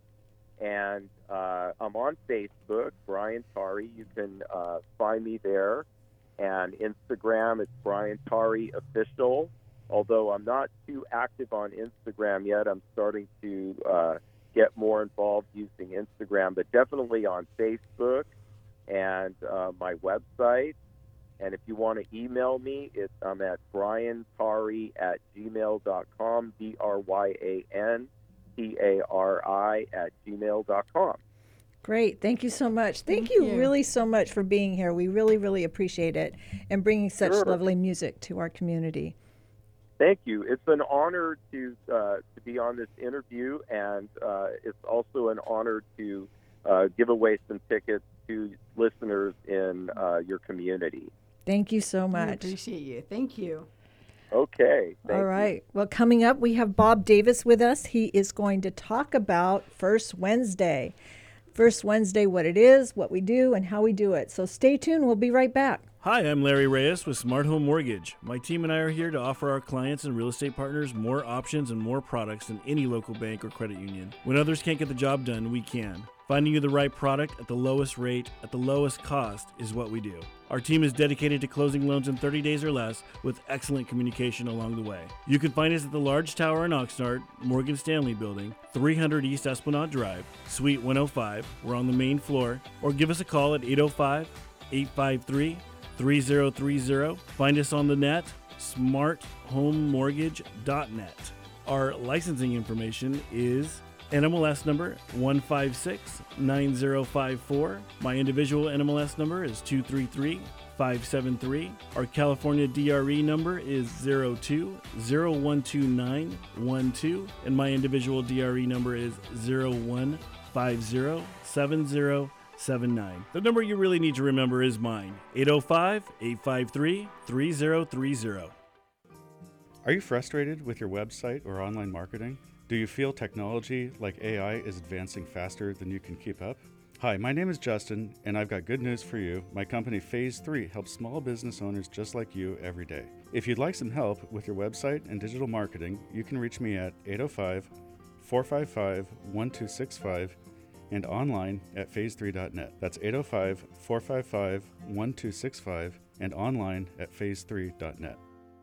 and uh, I'm on Facebook, Brian Tari. You can uh, find me there, and Instagram, it's Brian Tari Official. Although I'm not too active on Instagram yet, I'm starting to uh, get more involved using Instagram, but definitely on Facebook and uh, my website. And if you want to email me, it's, I'm at brian tari at gmail dot com, B R Y A N T A R I at gmail dot com. Great. Thank you so much. Thank, Thank you, you. really so much for being here. We really, really appreciate it and bringing such Sure. lovely music to our community. Thank you. It's an honor to uh, to be on this interview, and uh, it's also an honor to uh, give away some tickets to listeners in uh, your community. Thank you so We much. appreciate you. Thank you. Okay. Thank All right. Well, coming up, we have Bob Davis with us. He is going to talk about First Wednesday. First Wednesday, what it is, what we do, and how we do it. So stay tuned. We'll be right back. Hi, I'm Larry Reyes with Smart Home Mortgage. My team and I are here to offer our clients and real estate partners more options and more products than any local bank or credit union. When others can't get the job done, we can. Finding you the right product at the lowest rate, at the lowest cost, is what we do. Our team is dedicated to closing loans in thirty days or less with excellent communication along the way. You can find us at the Large Tower in Oxnard, Morgan Stanley Building, three hundred East Esplanade Drive, Suite one oh five. We're on the main floor. Or give us a call at eight oh five, eight five three, three oh three oh. Find us on the net, smart home mortgage dot net. Our licensing information is N M L S number one five six nine zero five four. My individual N M L S number is two three three five seven three. Our California D R E number is zero two zero one two nine one two, and my individual D R E number is zero one five zero seven zero seven nine. The number you really need to remember is mine, eight oh five, eight five three, three oh three oh. Are you frustrated with your website or online marketing? Do you feel technology like A I is advancing faster than you can keep up? Hi, my name is Justin, and I've got good news for you. My company Phase three helps small business owners just like you every day. If you'd like some help with your website and digital marketing, you can reach me at eight oh five, four five five, one two six five and online at phase three dot net. That's eight oh five, four five five, one two six five and online at phase three dot net.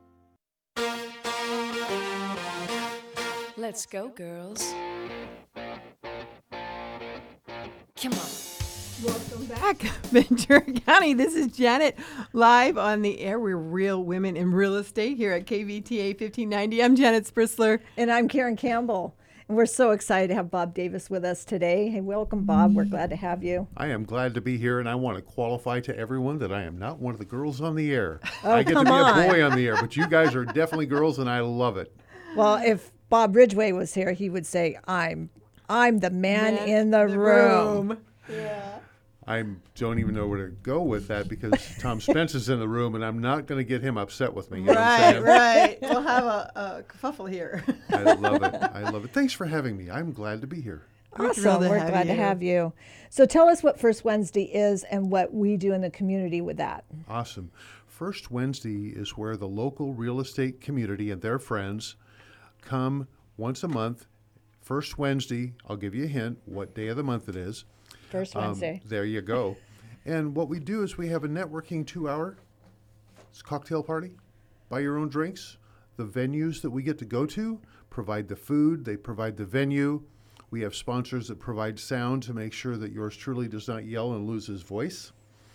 Let's go, girls. Come on. Welcome back, Ventura County. This is Janet, live on the air. We're Real Women in Real Estate here at K V T A fifteen ninety. I'm Janet Sprisler. And I'm Karen Campbell. And we're so excited to have Bob Davis with us today. Hey, welcome, Bob. We're glad to have you. I am glad to be here, and I want to qualify to everyone that I am not one of the girls on the air. Oh, I get come to be on. a boy on the air, but you guys are definitely girls, and I love it. Well, if Bob Ridgway was here, he would say, I'm I'm the man, Man in the, the room. room. Yeah. I don't even know where to go with that because Tom Spence is in the room, and I'm not going to get him upset with me. You know what I'm Right, saying? right. We'll have a, a kerfuffle here. I love it. I love it. Thanks for having me. I'm glad to be here. We're Awesome. thrilled to We're have glad to you. have you. So tell us what First Wednesday is and what we do in the community with that. Awesome. First Wednesday is where the local real estate community and their friends come once a month. First Wednesday, I'll give you a hint what day of the month it is. First Um, Wednesday. there you go. And what we do is we have a networking two-hour it's a cocktail party. Buy your own drinks. The venues that we get to go to provide the food. They provide the venue. We have sponsors that provide sound to make sure that yours truly does not yell and lose his voice.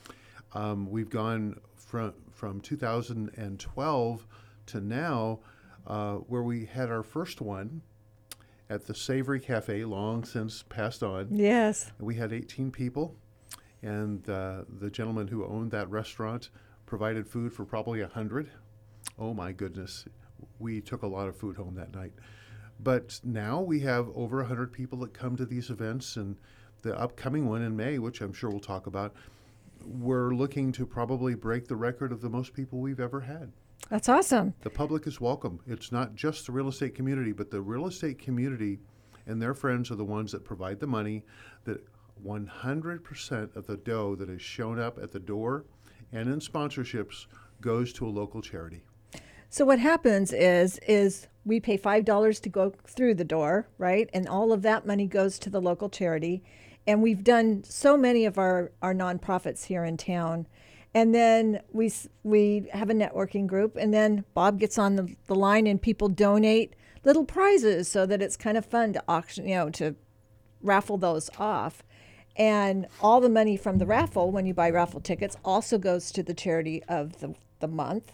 Um, we've gone from from two thousand twelve to now, uh, where we had our first one at the Savory Cafe, long since passed on. Yes. We had eighteen people, and uh, the gentleman who owned that restaurant provided food for probably one hundred. Oh my goodness, we took a lot of food home that night. But now we have over one hundred people that come to these events, and the upcoming one in May, which I'm sure we'll talk about, we're looking to probably break the record of the most people we've ever had. That's awesome. The public is welcome. It's not just the real estate community, but the real estate community and their friends are the ones that provide the money. That one hundred percent of the dough that has shown up at the door and in sponsorships goes to a local charity. So what happens is is we pay five dollars to go through the door, right? And all of that money goes to the local charity. And we've done so many of our, our nonprofits here in town. And then we s- we have a networking group, and then Bob gets on the, the line and people donate little prizes so that it's kind of fun to auction, you know, to raffle those off. And all the money from the raffle, when you buy raffle tickets, also goes to the charity of the, the month.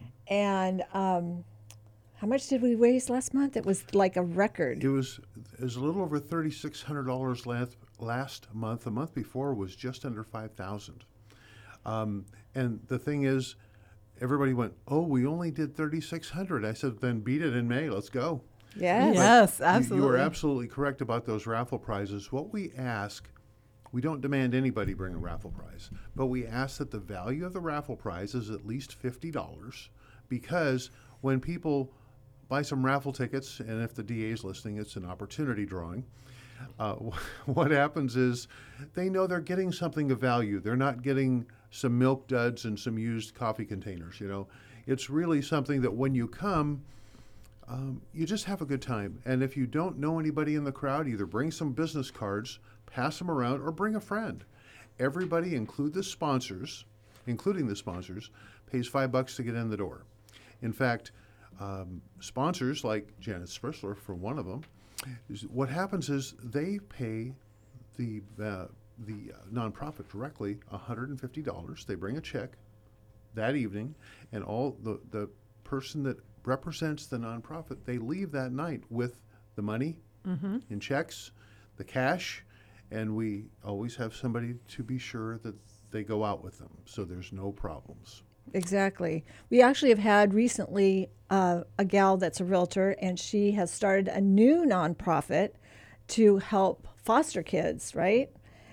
And um, how much did we raise last month? It was like a record. It was, it was a little over thirty-six hundred dollars last, last month. The month before was just under five thousand dollars. Um, and the thing is, everybody went, oh, we only did thirty-six hundred dollars. I said, then beat it in May. Let's go. Yes. Yes, You- You, are absolutely. absolutely correct about those raffle prizes. What we ask, we don't demand anybody bring a raffle prize, but we ask that the value of the raffle prize is at least fifty dollars, because when people buy some raffle tickets, and if the D A is listening, it's an opportunity drawing. Uh, what happens is they know they're getting something of value. They're not getting some milk duds and some used coffee containers. You know, it's really something that when you come, um, you just have a good time. And if you don't know anybody in the crowd, either bring some business cards, pass them around, or bring a friend. Everybody, include the sponsors, including the sponsors, pays five bucks to get in the door. In fact, um, sponsors like Janet Sprisler, for one of them, is what happens is they pay the uh, the uh, nonprofit directly one hundred fifty dollars. They bring a check that evening, and all the, the person that represents the nonprofit, they leave that night with the money Mhm. in checks, the cash, and we always have somebody to be sure that they go out with them, so there's no problems. Exactly. We actually have had recently uh, a gal that's a realtor, and she has started a new nonprofit to help foster kids, right?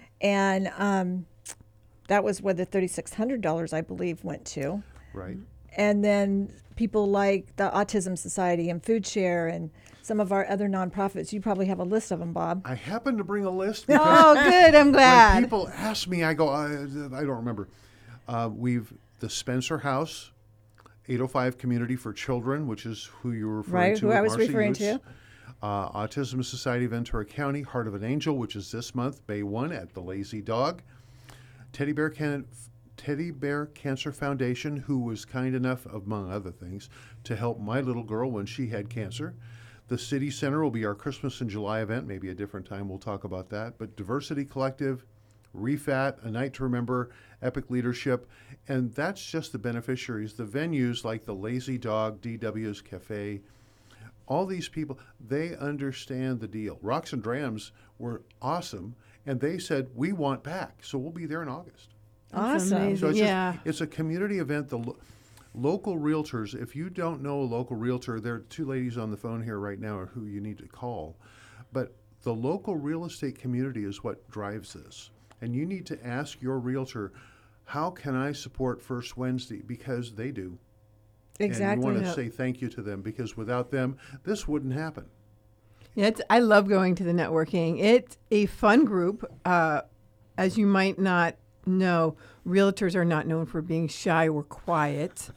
And um, that was where the thirty-six hundred dollars, I believe, went to. Right. And then people like the Autism Society and Food Share and some of our other nonprofits. You probably have a list of them, Bob. I happen to bring a list. Oh, good. I'm glad. When people ask me, I go, I, I don't remember. Uh, we've the Spencer House, eight oh five Community for Children, which is who you were referring Right, to. who with I was Marcy referring Utes. to. Uh, Autism Society Ventura County, Heart of an Angel, which is this month, Bay one at the Lazy Dog. Teddy Bear Can- Teddy Bear Cancer Foundation, who was kind enough, among other things, to help my little girl when she had cancer. The City Center will be our Christmas in July event, maybe a different time we'll talk about that. But Diversity Collective, Refat, A Night to Remember, Epic Leadership, and that's just the beneficiaries. The venues like the Lazy Dog, D W's Cafe, all these people, they understand the deal. Rocks and Drams were awesome, and they said, we want back, so we'll be there in August. Awesome. So it's, Yeah. just, it's a community event. The lo- local realtors, if you don't know a local realtor, there are two ladies on the phone here right now who you need to call. But the local real estate community is what drives this. And you need to ask your realtor, how can I support First Wednesday? Because they do. Exactly. And you want to Yep. say thank you to them, because without them, this wouldn't happen. Yeah, it's, I love going to the networking. It's a fun group. Uh, as you might not know, realtors are not known for being shy or quiet.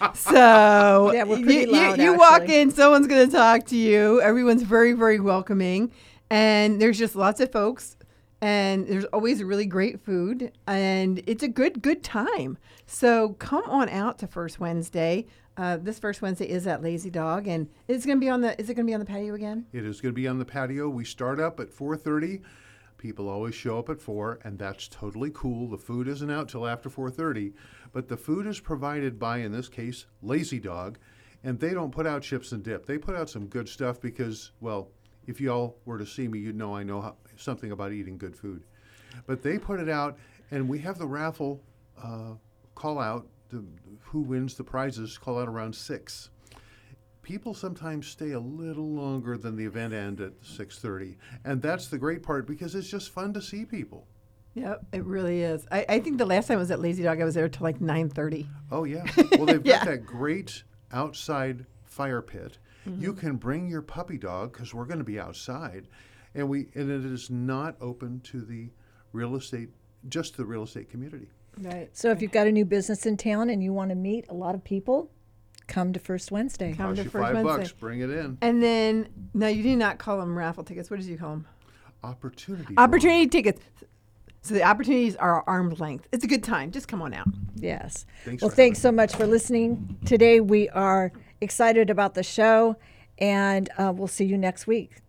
So Yeah, we're you- pretty you, loud, you walk actually. in, someone's going to talk to you. Everyone's very, very welcoming. And there's just lots of folks. And there's always really great food. And it's a good, good time. So come on out to First Wednesday. Uh, this First Wednesday is at Lazy Dog. And it's going to be on the, is it going to be on the patio again? It is going to be on the patio. We start up at four thirty. People always show up at four, and that's totally cool. The food isn't out till after four thirty, but the food is provided by, in this case, Lazy Dog, and they don't put out chips and dip. They put out some good stuff because, well, if y'all were to see me, you'd know I know how, something about eating good food. But they put it out, and we have the raffle uh, call out, the, who wins the prizes, call out around six. People sometimes stay a little longer than the event end at six thirty, and that's the great part because it's just fun to see people. Yep, it really is. I, I think the last time I was at Lazy Dog, I was there till like nine thirty. Oh, yeah. Well, they've Yeah. got that great outside fire pit. Mhm. You can bring your puppy dog because we're going to be outside, and we and it is not open to the real estate, just the real estate community. Right. So if you've got a new business in town and you want to meet a lot of people, come to First Wednesday. Come Cost to you First five Wednesday. bucks, bring it in. And then, no, you did not call them raffle tickets. What did you call them? Opportunity. Opportunity tickets. So the opportunities are arm's length. It's a good time. Just come on out. Yes. Thanks well, for thanks so much for listening. Today we are excited about the show, and uh, we'll see you next week.